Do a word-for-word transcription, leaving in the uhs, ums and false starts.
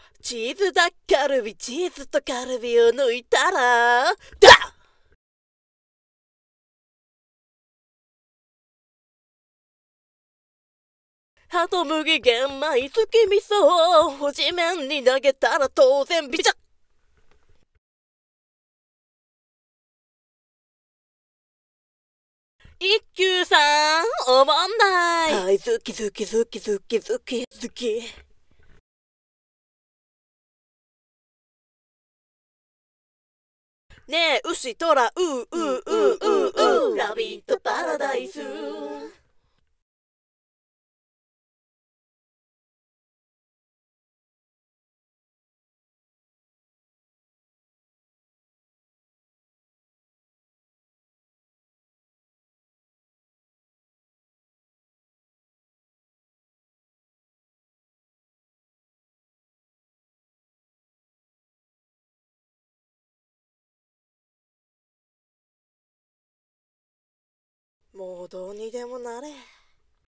チーズだカルビ、チーズとカルビを抜いたら、だハトムギ玄米好き味噌を地面に投げたら当然ビチャ。一休さんおもんない。はい、好き好き好き好き好き好き。ねえ牛トラウーウーウーウーウーラビットパラダイス。もうどうにでもなれ。